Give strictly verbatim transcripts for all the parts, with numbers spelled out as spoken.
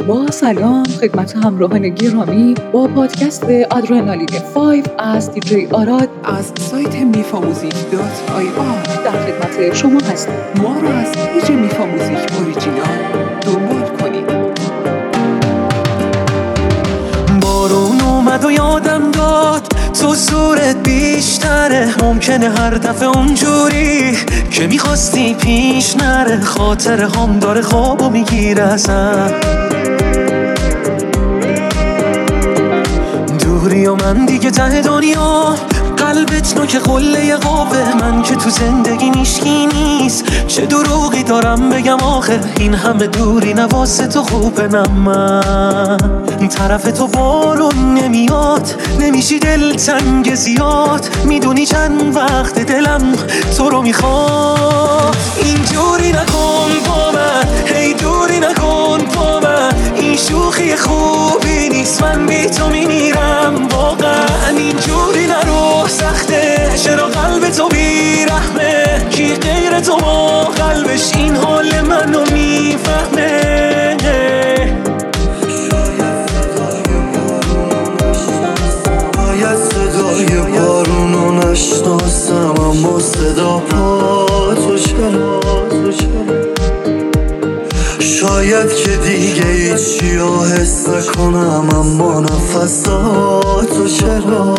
با سلام خدمت همراهان گرامی با پادکست آدرنالین پنج از دیجی آراد از سایت میفاموزیک دات آی آر در خدمت شما هستیم. ما را از پیج میفاموزیک اوریجینال دنبال کنید. بارون اومد و یادم داد تو صورت بیشتره، ممکنه هر دفعه اونجوری که میخواستی پیش نره، خاطر هم داره خوابو میگیره ازم دوری و من دیگه ته دنیا، قلبت نوک قله قوه، من که تو زندگی نیشکی نیست، چه دروغی دارم بگم آخه این همه دوری نواسه تو خوبه. نه من طرف تو بارون نمیاد، نمیشی دل تنگ زیاد، میدونی چند وقت دلم تو رو میخواد. اینجوری نکن با من، هی دوری نکن با من، این شوخی خوبی نیست، من بی تو میمیرم واقعا. اینجوری نرو سخته، چرا قلب تو بیرحمه، کی غیر تو با قلبش این حال منو میفهمه. شاید صدای بارونو نشناسم، اما صدا پا تو چرا، شاید که دیگه هیچی رو حس نکنم، اما نفساتو چرا،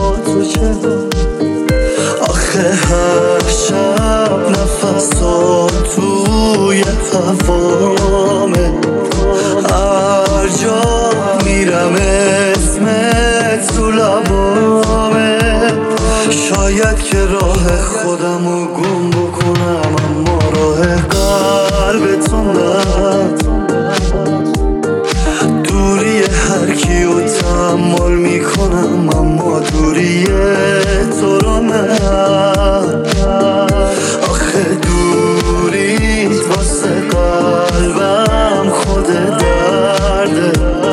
آخه هر شب نفسات توی هوامه، هر جا میرم اسمت تو لبامه. شاید که راه خودمو گم بکنم، اما راه قلبتون نه، دوری هر کیو تحمل میکنم، اما دوری تو رو نه. آخه دوریت واسه قلبم خود درده،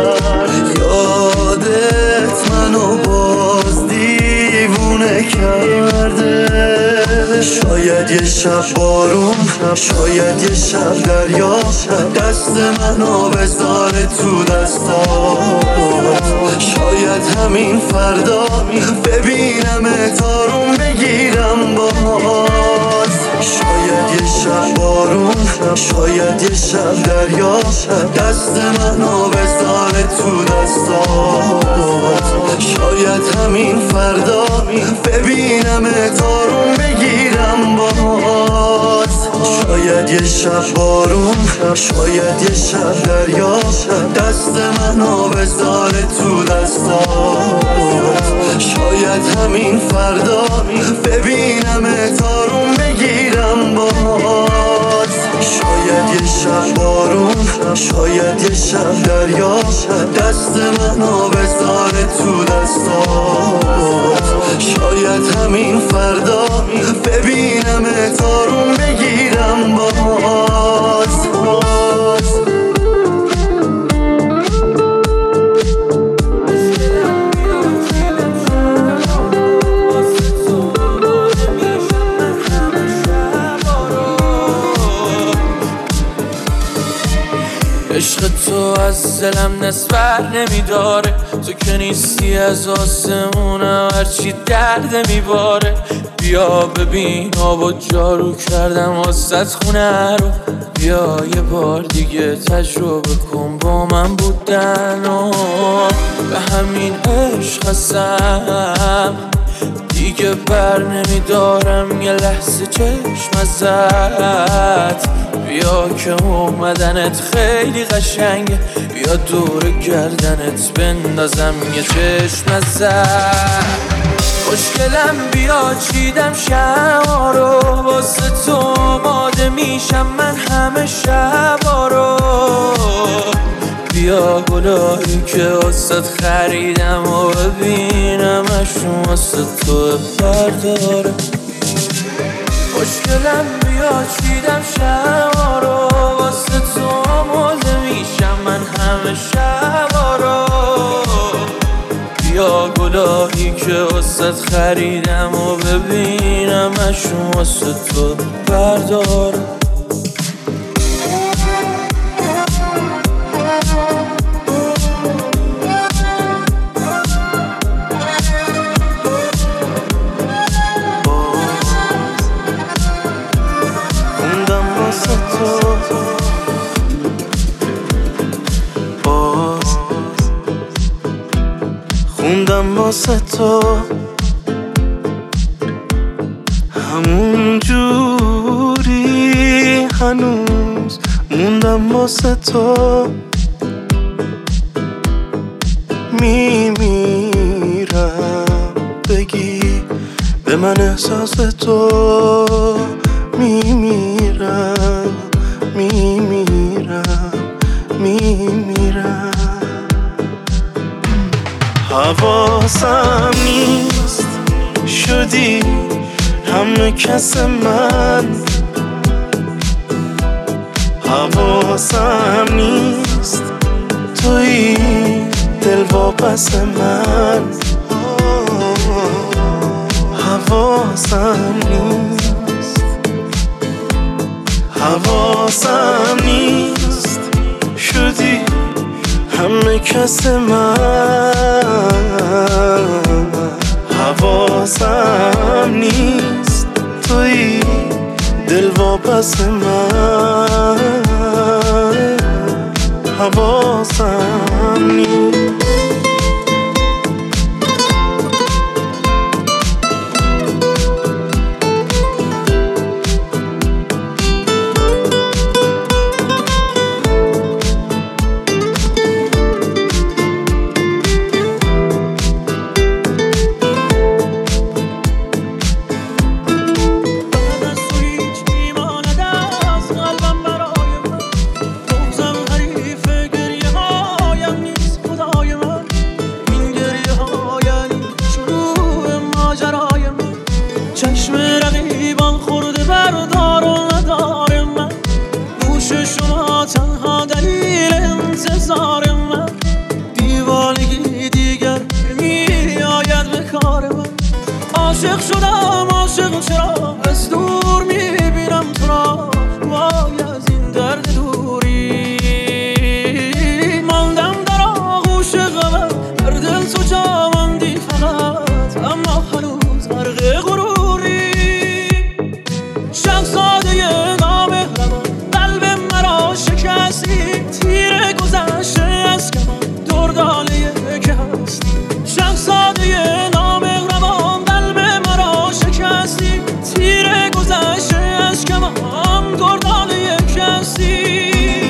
یادت منو باز دیوونه کرده. شاید یه شب بارون، شاید یه شب دریا، دست منو بذاره تو دستات، شاید همین فردا ببینم تارون بگیرم باز. شاید یه شب بارون، شاید یه شب دریا، دست منو بذاره تو دستات، شاید همین فردا ببینم تارون بگیرم باز. شاید یه شب بارون، شاید یه شب دریا، دست منو بذاره تو دستات، شاید همین فردا ببینم تارون بگیرم باز. شاید یه شب بارون، شاید یه شب دریا، دست منو بذاره تو دستات، شاید همین فردا ببینم تارون بگیرم باز. عشق تو از دلم نسبر نمیداره، تو که نیستی از آسمونم هرچی درد میباره. بیا ببین آبا جارو کردم واسه خونه رو، بیا یه بار دیگه تجربه کن با من بودن و به همین عشق هستم دیگه بر نمیدارم یه لحظه چشم ازت. بیا که اومدنت خیلی قشنگه، بیا دور گردنت بندازم یه چشم ازت. خوشگلم بیا چیدم شما رو، واسه تو آماده میشم من همه شبا رو. بیا گلایی که واسه خریدم و ببینم اشون واسه تو برداره. خوشگلم بیا چیدم شما رو، واسه تو آماده میشم من همه شبا رو. بیا گلایی که واسه خریدم و ببینم اشون واسه تو برداره. واسه تو همون جوری هنوز موندم واسه تو میمیرم بگی به من احساس تو میمیرم میمیرم میمیرم حواسم نیست شدی همه کس من حواسم نیست توی دل واپس من حواسم نیست حواسم نیست شدی همه کس من حواسم نیست توی دل واپس من حواسم نیست چشم رقیبان خورده بردار و ندار من گوش شما تنها دلیل انتظار من دیوانگی دیگر می آید به کار من عاشق شدم عاشق چرا از دور می بینم تو را وای از این درد دوری ماندم در آغوش غمت در دل تو جا ماندی فقط اما هنوز غرق غرور تیر گذشته از کمان درداله که هست شهزاده نامهربان قلب مرا شکستی تیر گذشته از کمان درداله که هستی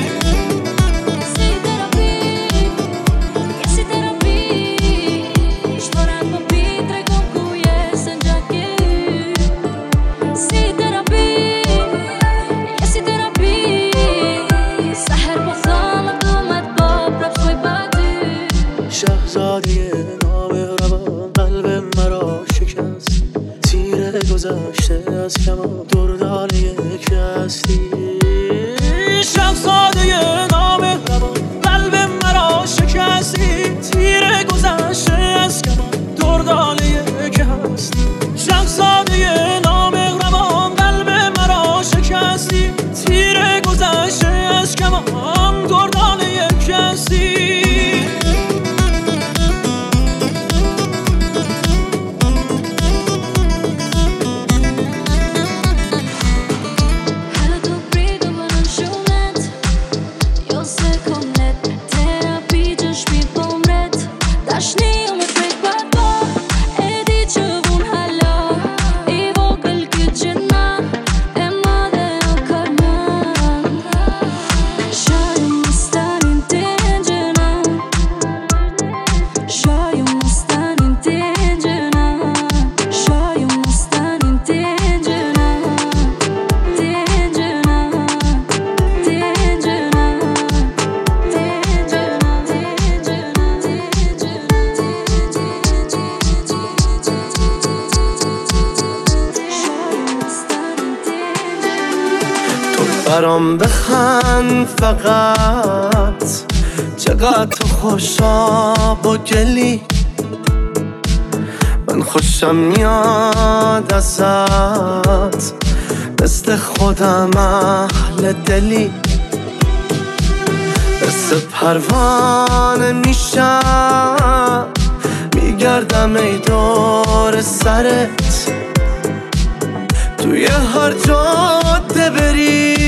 شهزاده نامهربان قلب مرا شکست تیر گذشته از کمان درداله یک هستی شهزاده نامهربان قلب مرا شکستی تیر گذشته از کمان درداله یک هستی شهزاده نامهربان قلب مرا شکستی تیر گذشته از کمان درداله یک هستی برام بخند فقط چقدر تو خوشا با گلی من خوشم میاد ازت مثل خودم اهل دلی مثل پروانه میشم میگردم ای دور سرت توی هر جاده بری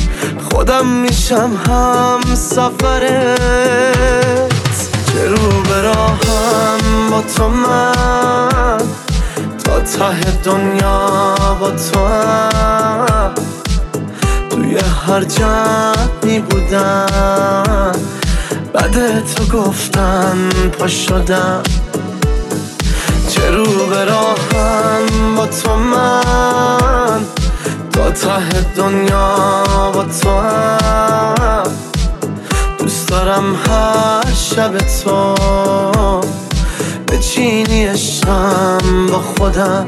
خودم میشم هم سفرت چه رو به به راهم با تو من، تا ته دنیا با تو هم. توی هر جمعی بودم بعد تو گفتن پا شدم. چه رو به راهم با تو من، تا ته دنیا با تو هم. دوست دارم هر شب تو بچینی عشقم با خودم.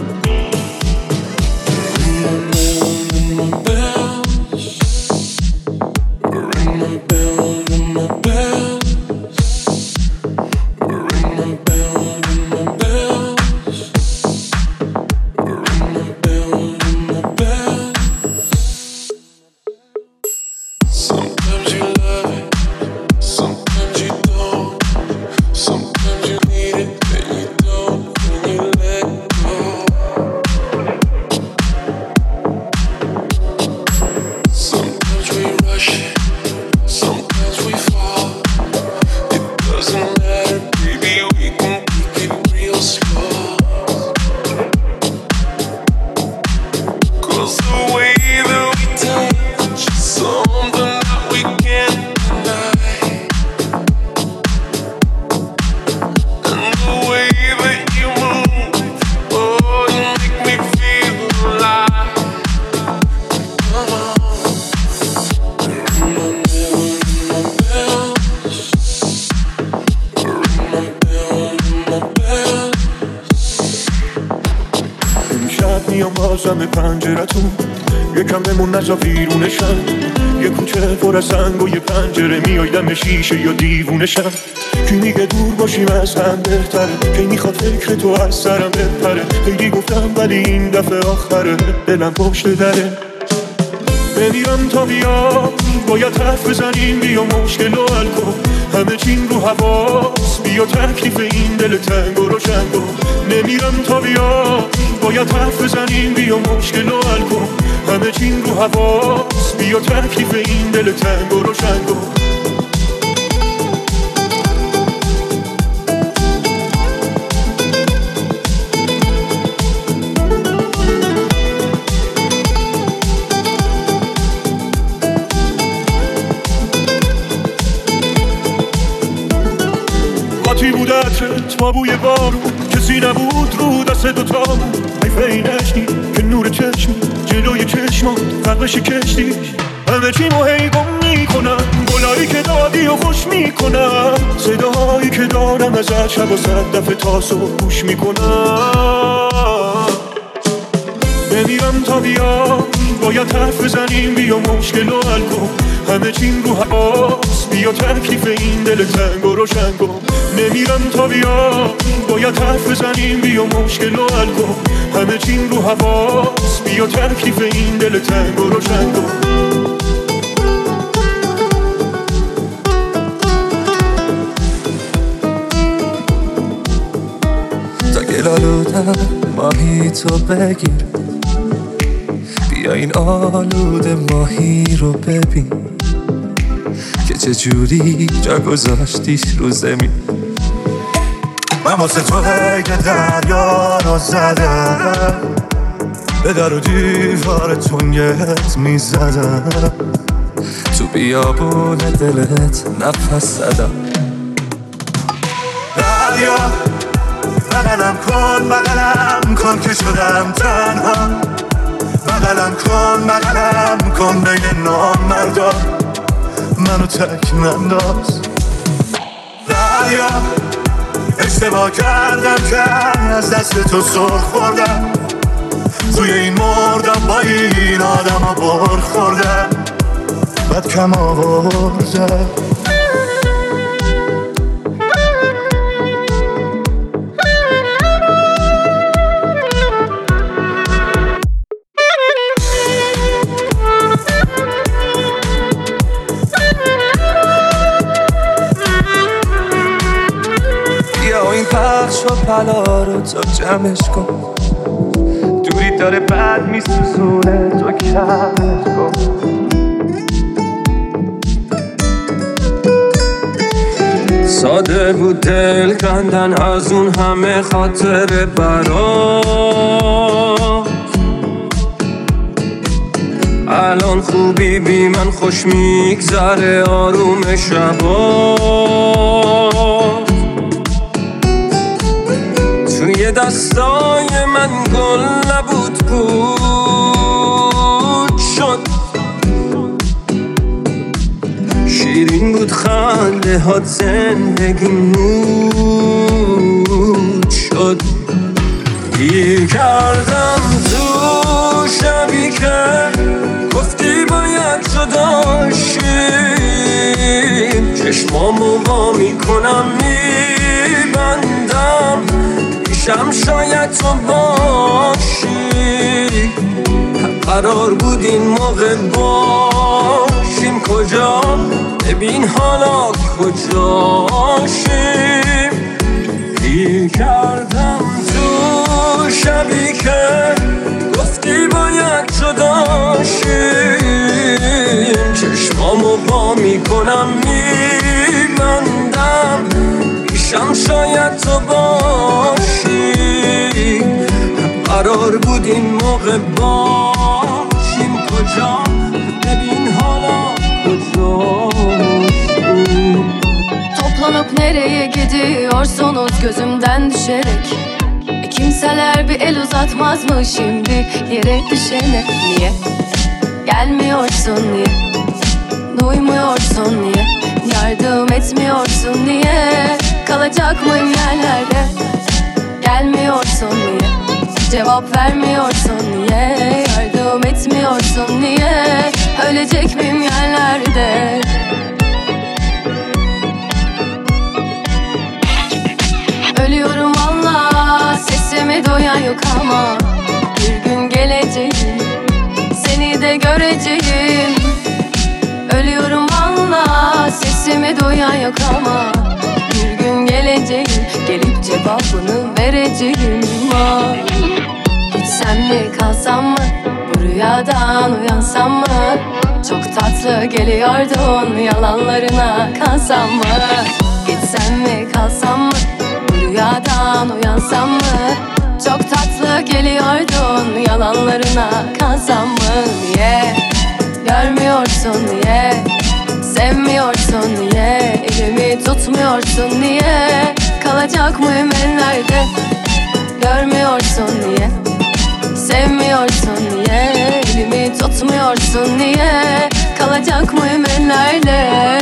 میام بازم پنجرتون یکم بمون نزا بیرونشم. یه کوچه پر از سنگ و یه پنجره میای دم شیشه یا دیوونشم. کی میگه دور باشیم از هم بهتره، کی میخواد فکر تو از سرم بپره. خیلی گفتم ولی این دفعه آخره، دلم پشت دره. نمیرم تا بیا باید حرف بزنیم، بیا مشکل و حل کن. همه چین رو حواس بیا تکلیف این دل تنگ و روشن کن. نمیرم تا بیا باید حرف بزنیم، بیا مشکل و حل کن. همه چین رو حواس بیا تکلیف این دل تنگ و روشن کن. قاطی بود عطرت با بوی بارون، کسی نبود رو دست دوتامون. حیفه این عشقی که نور چشمی جلوی چشمان فرقش کشتی. همه چیمو هی گم میکنم، گلایی که دادی و خوش میکنم. صداهایی که دارم ازت شب و صد دفعه تا صبح گوش میکنم. نمیرم تا بیا باید حرف بزنیم، بیا مشکل و حل کن. همه چین رو حواس بیا تکلیف این دل تنگ و روشن کن. نمیرم تا بیا باید حرف بزنیم، بیا مشکل و حل کن. همه چین رو حواس بیا تکلیف این دل تنگ و روشن کن. تا گلالودم ماهی تو بگیر، بیا این آلوده ماهی رو ببین که چجوری جا گذاشتیش رو زمین. من واسه تو هیگه دریا رو زدم، به در و دیوار تونگت میزدم. تو بیابون دلت نفس زدم. دریا بغلم کن بغلم کن که شدم تنها. بغلم کن بغلم کن بین نامردا، منو تک ننداز. دریا اشتباه کردم که از دست تو سر خوردم. توی این مردم با این آدم ها بر خوردم، بد کم آوردم. پخش و پلا رو تو جمعش کن، دوری داره بد میسوزونه تو کمش کن. ساده بود دل کندن از اون همه خاطر برات. الان خوبی بی من خوش میگذره آروم شبات. توی دستای من گل نبود پود شد، شیرین بود خنده هات زندگی مود شد. گیر کردم تو شبی که گفتی باید جدا شیم، چشمامو وا میکنم میبندم پیشم شاید تو باشی. قرار بود این موقع باشیم کجا، ببین حالا کجاشیم. گیر کردم تو شبی که گفتی باید جدا شیم، چشمامو وا میکنم میبندم پیشم شاید تو باشی. قرار بود این موقع باشیم کجا، bebin hala kızım. Toplanıp nereye gidiyorsunuz gözümden düşerek? E kimseler bir el uzatmaz mı şimdi yere düşene? Niye? Gelmiyorsun niye? Duymuyorsun niye? Yardım etmiyorsun niye? Kalacak mıyım yerlerde? Gelmiyorsun niye? Cevap vermiyorsun niye? Yardım etmiyorsun niye? Ölecek miyim yerlerde? Ölüyorum valla, sesimi duyan yok ama bir gün geleceğim, seni de göreceğim. Ölüyorum valla, sesimi duyan yok ama bir gün geleceğim, gelip cevabını vereceğim. Ah. Gitsem mi kalsam mı, bu rüyadan uyansam mı? Çok tatlı geliyordun, yalanlarına kalsam mı? Gitsem mi kalsam mı, bu rüyadan uyansam mı? Çok tatlı geliyordun, yalanlarına kalsam mı? Niye görmüyorsun niye? Sevmiyorsun niye? Elimi tutmuyorsun niye? Kalacak mıyım ellerde? Görmüyorsun niye? Sevmiyorsun niye? Elimi tutmuyorsun niye? Kalacak mıyım ellerde?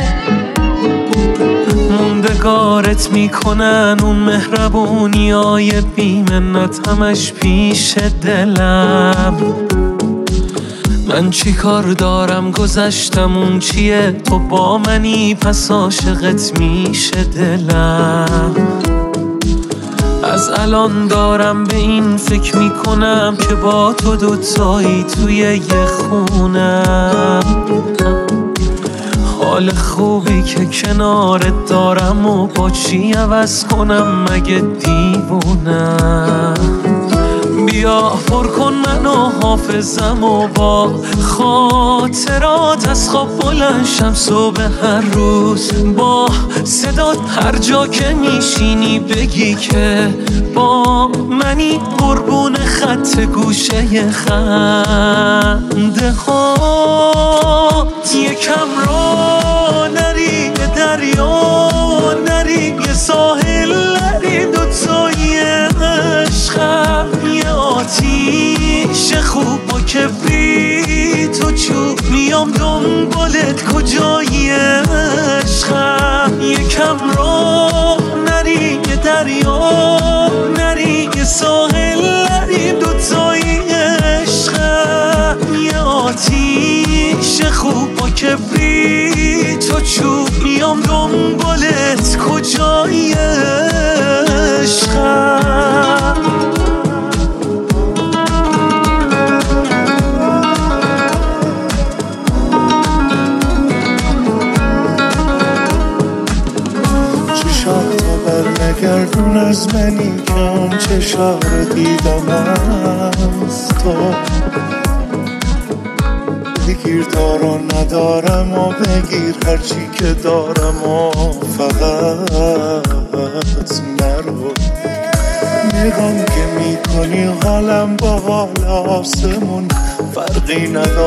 موندگارت میکنن اون مهربونیای بیمنت همش پیش دلم. من چی کار دارم گذشتم اون چیه، تو با منی پس عاشقت میشه دلم. از الان دارم به این فکر میکنم که با تو دوتایی توی یه خونم. حال خوبی که کنارت دارم و با چی عوض کنم مگه دیوونم. بیا پر کن منو حافظم و با خاطرات از خواب بلند شم صبح هر روز. با صدات هر جا که میشینی بگی که با منی، قربون خط گوشه خنده هات. یکم را نری به دریا نری، یه ساحل نری، دوتایی عشقم یه آتیش خوب با کبریت و چوب میام دنبالت کجایی عشقم. یکم را نری یه دریا نری، یه ساحل نری، دوتایی عشقم یه آتیش خوب با کبریت و چوب میام دنبالت کجایی عشقم. برنگردون از منی که اون چشا رو دیدم از تو. بگیر دارا ندارم و بگیر هرچی که دارم و فقط نرو. نگام که میکنی حالم با حال آسمون فرقی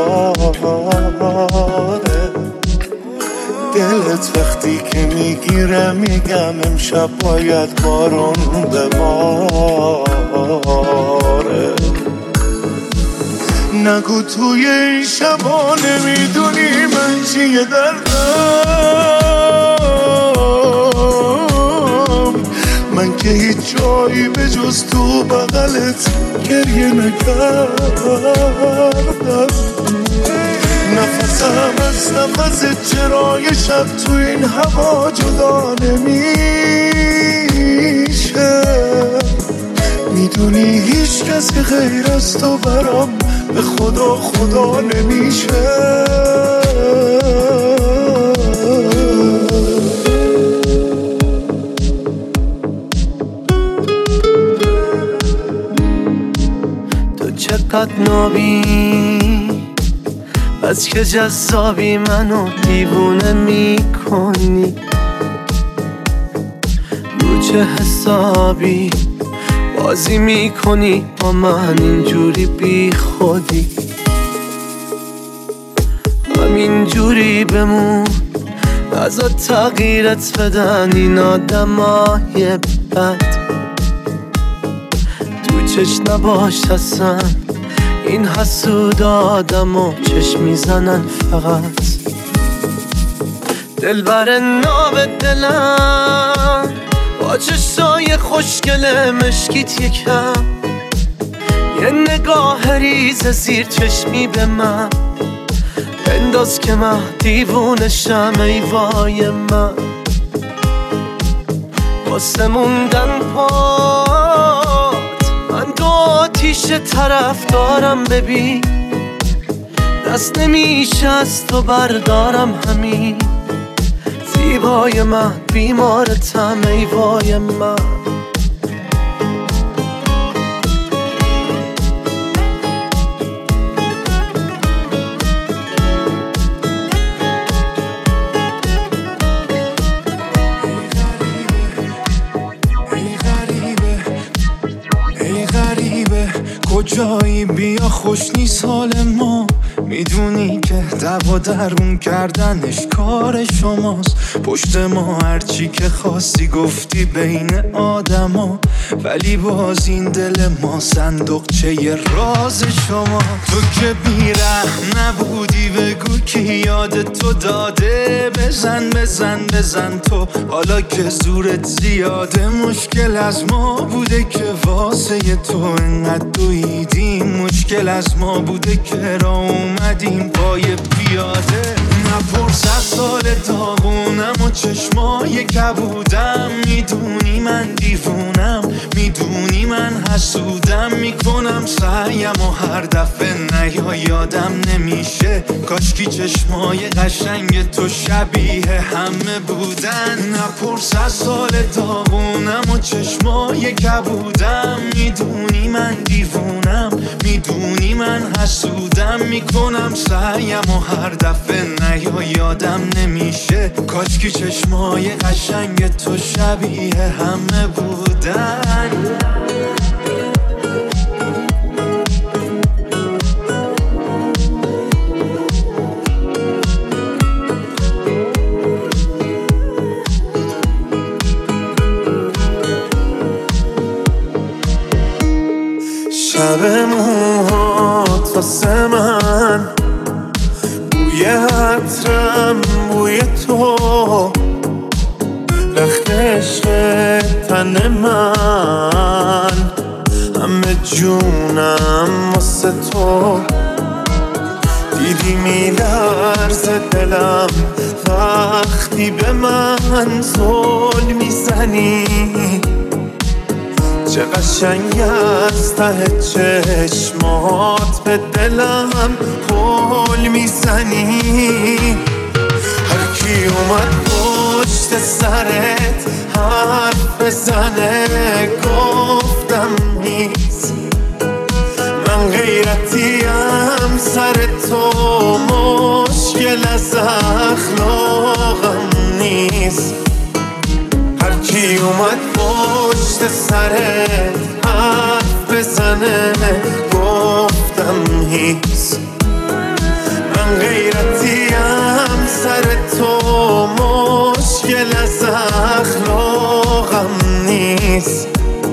نداره. دلت وقتی که میگیره میگم امشب باید بارون بباره. نگو توی این شبا نمیدونی من چیه دردم. من که هیچ جایی به جز تو بغلت گریه نکردم. نفسم از نفس چرای شب تو این هوا جدا نمیشه. میدونی هیچ کسی غیر از تو برام به خدا خدا نمیشه. تو چقدر نابی بس که جذابی منو دیوونه میکنی. رو چه حسابی بازی میکنی با من اینجوری بی خودی. همینجوری بمون نذار تغییرت بدن این آدمای بد. تو چش نباش اصلا این حسود آدم و چشم میزنن فقط. دل بر ناب دلم با چشای خوشگل مشکیت یکم. یه نگاه ریز زیر چشمی به من بنداز که من دیوونشم. ای وای من واسه موندن پات من دو آتیش طرف دارم. ببین دست نمیشه از تو بردارم. همین زیبای من بیمارتم. ای وای من کجایی بیا خوش نیست حال ما. میدونی که دعوا درون کردنش کار شماست. پشت ما هرچی که خواستی گفتی بین آدما. ولی باز این دل ما صندوقچه ی راز شما. تو که بیرحم نبودی بگو که یاد تو داده. بزن بزن بزن تو حالا که زورت زیاده. مشکل از ما بوده که واسه تو انقدر دویدیم. مشکل از ما بوده که را اومدیم پای پیاده. نپرس از سال داغونم و چشمای کبودم. میدونی من دیوونم میدونی من حسودم. میکنم سعیم و هر دفعه نیا یادم نمیشه. کاشکی چشمای قشنگ تو شبیه همه بودن. نپرس از سال داغونم و چشمای کبودم. میدونی من دیوونم میدونی من حسودم. میکنم سعیم و هر دفعه نیا یادم نمیشه. کاشکی چشمای قشنگ تو شبیه همه بودن. شب موهات واسه من بوی عطرم بوی تو. رخت عشق تن من همه جونم واسه تو. دیدی میلرزه دلم وقتی به من زل میزنی. چه قشنگ از ته چشمات به دلم قول میزنی. هر کی اومد پشت سرت حرف بزنه گفتم نیست. من غیرتیم سر تو مشکل از اخلاقم نیست. هرکی اومد پشت سرت حرف بزنه گفتم هیست. من غیرتیم سر تو مشکل از اخلاقم نیست.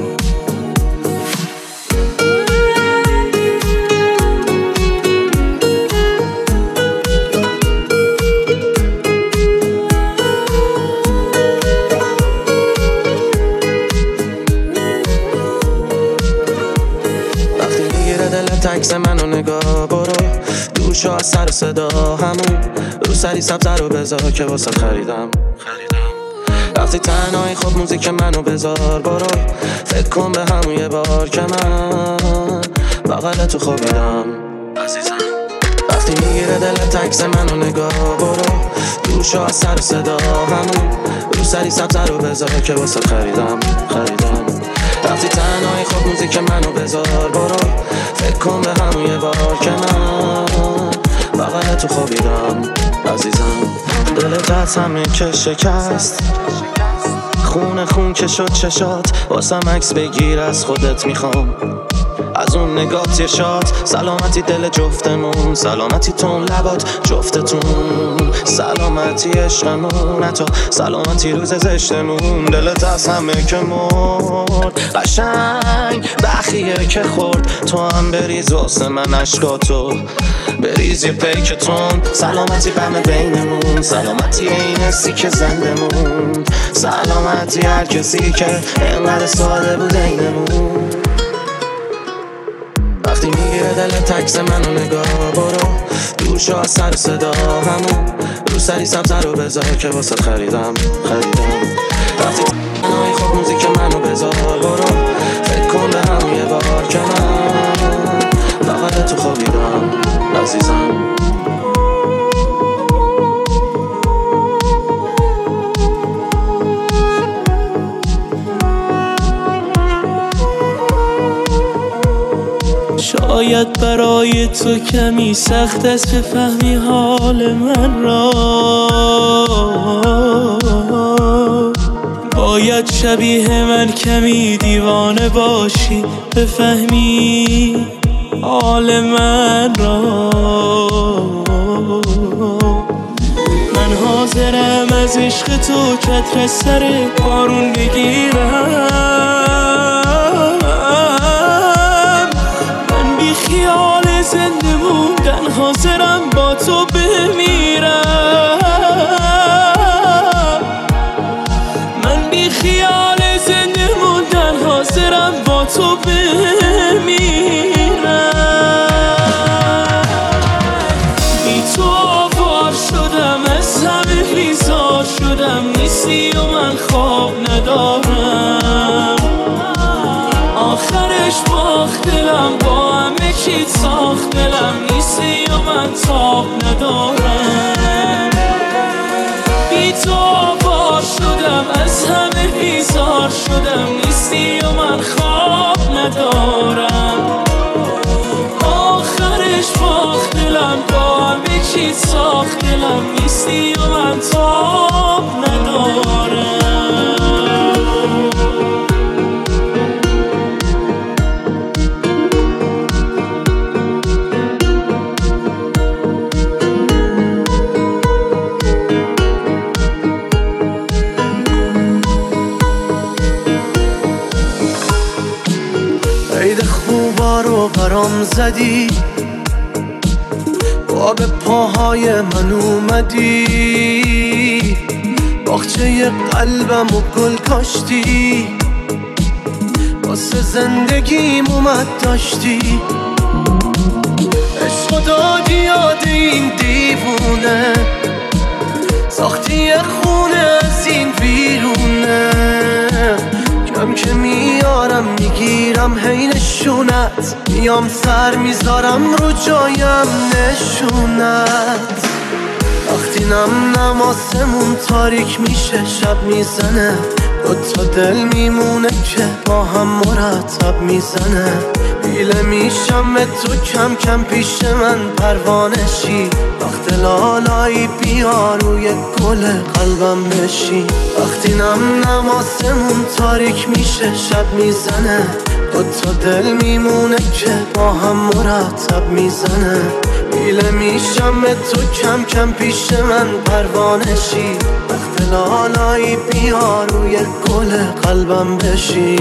عکس منو نگاه برو دور شو از سر صدا همون رو سری سبزه رو بذار که واسه خریدم وقتی تنهایی خود موزیک منو بذار برو فکر کن به همون یه بار که من بغل تو خوابیدم عزیزم. وقتی میگیره دلت عکس منو نگاه برو دور شو از سر صدا همون رو سری سبزه رو بذار که واسه خریدم خریدم وقتی تنهایی خود موزیک منو بذار برو فکر کن به همون یه بار که من بغل تو خوابیدم عزیزم. دلت از همه که شکست خون خون که شد چشات واسم عکس بگیر از خودت میخوام از اون نگات یه شاد. سلامتی دل جفتمون سلامتی تون لبات جفتتون سلامتی عشقمون حتی سلامتی روز زشتمون. دلت از همه که مرد قشنگ بخیه که خورد تو هم بریز واسه من عشقاتو بریز یه پیکتون. سلامتی غم بینمون سلامتی این حسی که زنده موند سلامتی هر کسی که اینقدر ساده بود اینمون. وقتی میگیره دلت عکس منو نگاه برو دور شو از سر صدا همون رو سری سبزه رو بذار که واسه خریدم خریدم وقتی تنهایی خود موزیک منو بذار برو فکر کن به همون یه بار که من بغل تو خوابیدم عزیزم. شاید برای تو کمی سخت است بفهمی حال من را باید شبیه من کمی دیوانه باشی بفهمی حال من را. من حاضرم از عشق تو چتر سر بارون بگیرم خیال زنده موندن حاضرم با تو بمیرم. من بی خیال زنده موندن حاضرم با تو بمیرم. بی تو آوار شدم از همه بیزار شدم نیستی و من خواب ندارم آخرش باخت دلم با همه چیز ساخت دلم نیستی و من تاب ندارم. بی تو آوار شدم از همه بیزار شدم نیستی و من خواب ندارم آخرش باخت دلم با همه چیز ساخت دلم نیستی و من تاب ندارم. عید خوبا رو برام زدی با به پاهای من اومدی باغچه قلبم و گل کاشتی واسه زندگیم اومد داشتی عشق دادی یاد این دیوونه ساختی یه خونه از این بیرونه کم که میارم میگیرم هی نشونت میام سر میذارم رو جایم نشونت وقتی نم نم آسمون تاریک میشه شب میزنه دوتا دل میمونه که با هم مرتب میزنه بیله میشم به تو کم کم پیش من پروانشی وقت لالایی بیا روی گل قلبم بشی وقتی نم نماسمون تاریک میشه شب میزنه دوتا دل میمونه که با هم مرتب میزنه بیله میشم به تو کم کم پیش من پروانشی وقت لالایی بیا روی گل قلبم بشی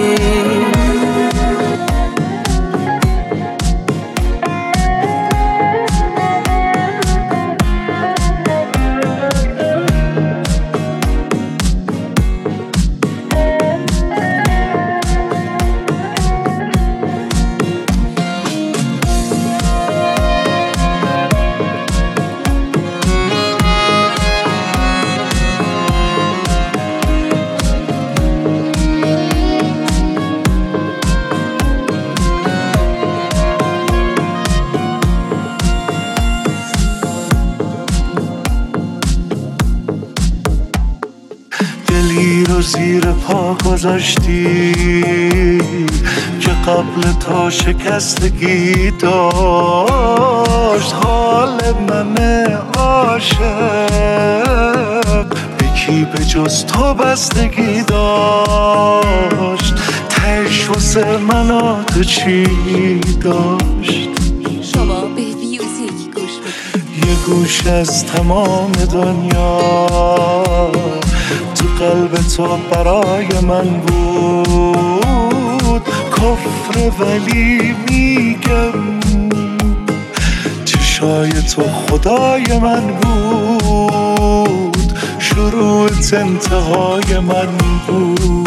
زیر پا گذاشتی که قبل تا شکستگی داشت حال من عاشق یکی به جز تو بستگی داشت تهش واسه من آتو چی داشت شما به میوزیک گوش بکنید یه گوش از تمام دنیا تو قلب تو برای من بود کفر ولی میگم چشای تو خدای من بود شروعت انتهای من بود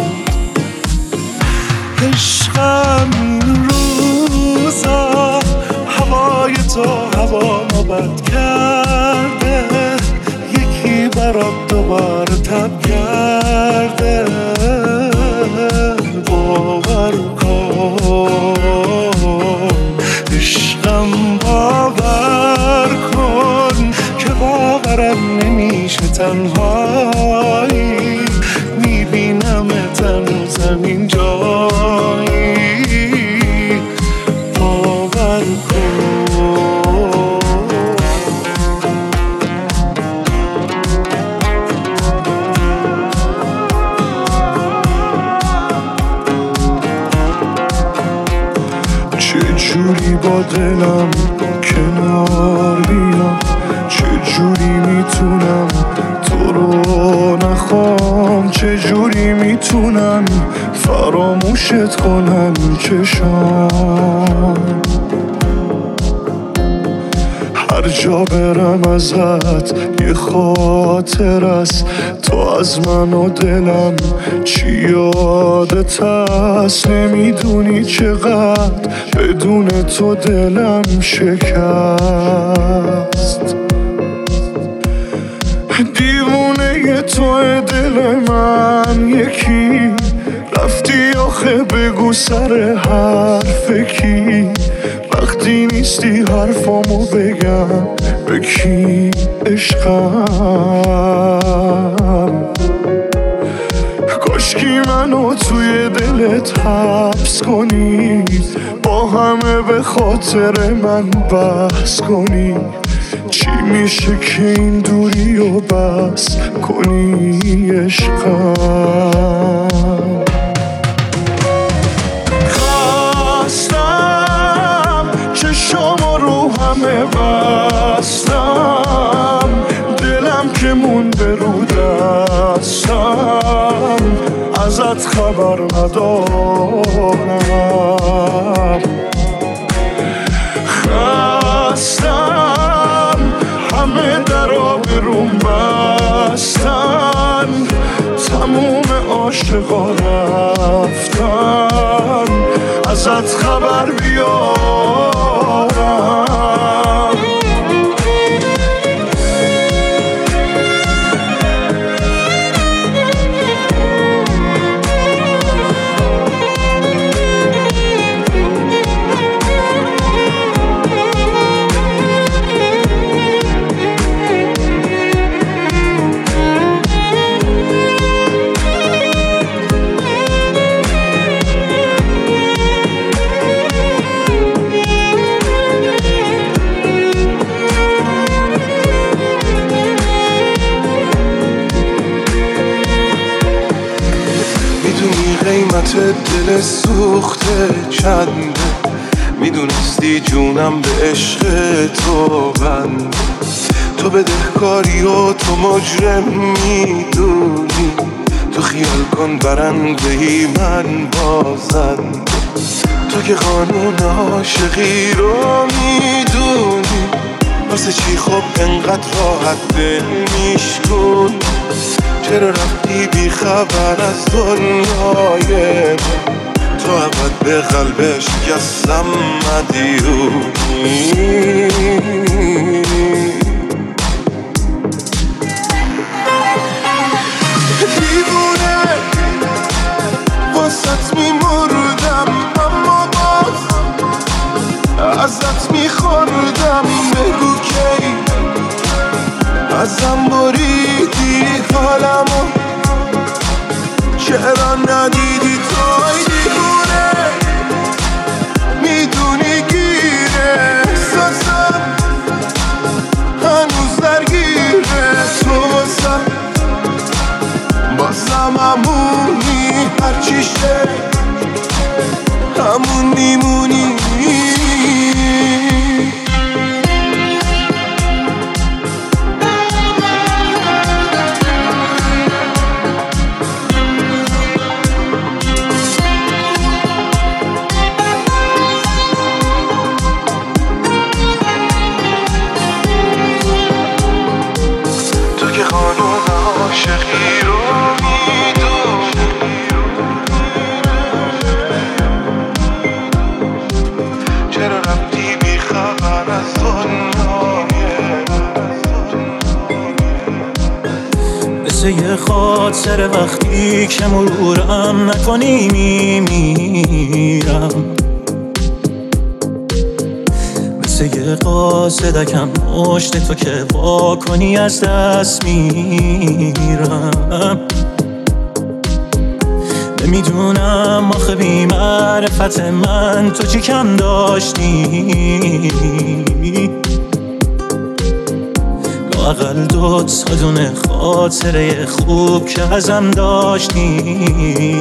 عشقم روزا هوای تو هوا ما بد کرده یکی برات دوباره تب کرده باور کن عشقم باور کن که باورم نمیشه تنهایی میبینم تنو زمین جایی باور کن چجوری با دلم کنار بیام چجوری میتونم تو رو نخوام چجوری میتونم فراموشت کنم چشام هر جا برم ازت یه خاطر است تو از من و دلم چی یادت هست نمیدونی چقدر بدون تو دلم شکست دیوونه تو دل من یکی رفتی آخه بگو سر حرف کی وقتی نیستی حرفامو بگم به کی عشقم کاشکی منو توی دلت حبس کنی با همه به خاطر من بحث کنی چی میشه که این دوری و بس کنی عشقم خواستم چشام رو همه بستم دلم که مونده رو دستم ازت خبر ندارم خستم همه درا بروم بستن تموم عاشقا رفتن ازت خبر بیارم قیمت دل سوخته چنده، میدونستی جونم به عشق تو بنده. تو بدهکاری و تو مجرم میدونی، تو خیال کن برنده ای من بازنده. تو که قانون عاشقی رو میدونی، واسه چی خب انقدر راحت دل میشکن؟ چرا رفتی بی خبر از دنیای من؟ تو ابد به قلبش شکستم مدیونی. دیوونه واسط میمردم، اما باز ازت میخوردم. بگو کی ازم بریدی حالمو، چرا ندیدی توی دیوونه؟ میدونی گیره احساسم هنوز درگیره. تو واسم بازم همونی، هرچی شه همون میمونی. تو که قانون عاشقی رو میدونی، چرا رفتی بی خبر از دنیای من؟ مثل یه خاطر وقتی که مرورم نکنی میمیرم، مثل یه قاصدکم مشت تو که وا کنی از دست میرم. نمیدونم آخه بی معرفت من تو چی کم داشتی، لااقل دو تا دونه خاطره خوب که ازم داشتی.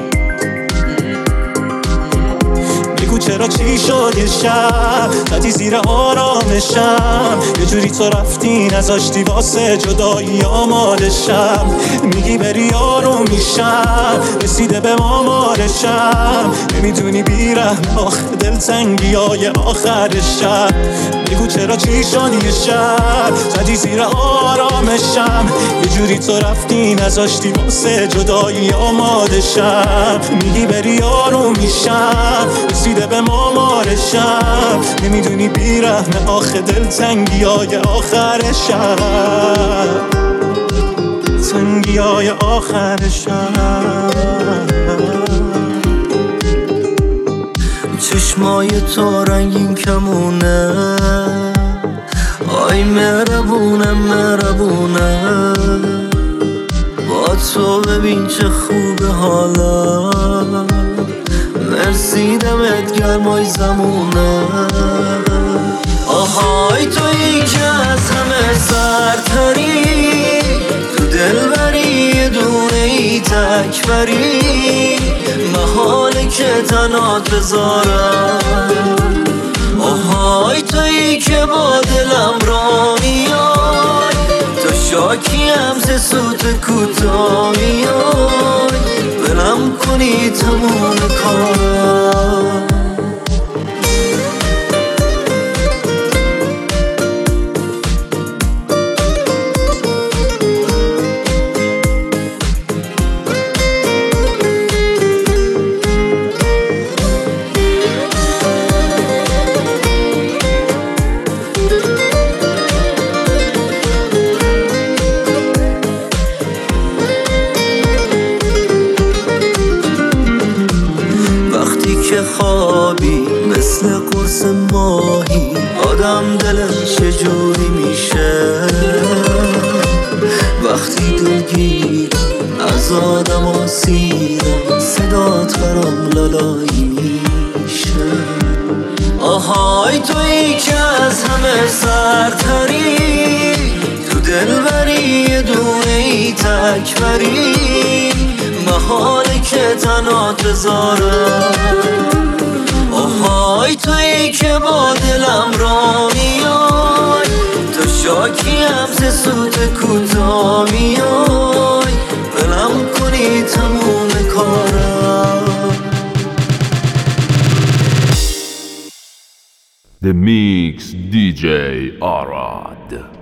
بگو چرا چی شد یه شب زدی زیر آرامشم، یه جوری تو رفتی نذاشتی واسه جدایی آمادشم. میگی بری آروم میشم، رسیده به مامارشم، نمیدونی بیرحم آخه دلتنگی های آخر شب. بگو چرا چی شد یه شب زدی زیر آرامشم، یه جوری تو رفتی نذاشتی واسه جدایی آمادشم. میگی بری آروم میشم، رسیده به مامارشم، نمیدونی بیرحم آخه دلتنگی های آخر شب، تنگی های آخر شب. چشمای تو رنگین کمونه، آی مهربونه مهربونه. با تو ببین چه خوبه حالا، مرسی دمت گرمای زمونه. آهای تویی که از همه سرتری، تو دل بری یه دونه ای تک بری، محاله که تنات بذارم. آهای تویی که با دلم را میای، تو شاکی هم ز سوت کوتا میای، بلم کنی تموم کارم. خوابی مثل قرص ماهی، آدم دلش چجوری میشه وقتی دلگیر از آدم آسیدم، صدات برام لالایی میشه. آهای تویی که از همه سرتری، تو دل بری یه دونه ای تک بری، حالی که تنها تزارم آهای تویی که با دلم را میای تو شاکیم ز سوت کوتاه میای ولم کنی تموم کارم. The Mix دی جی Arad.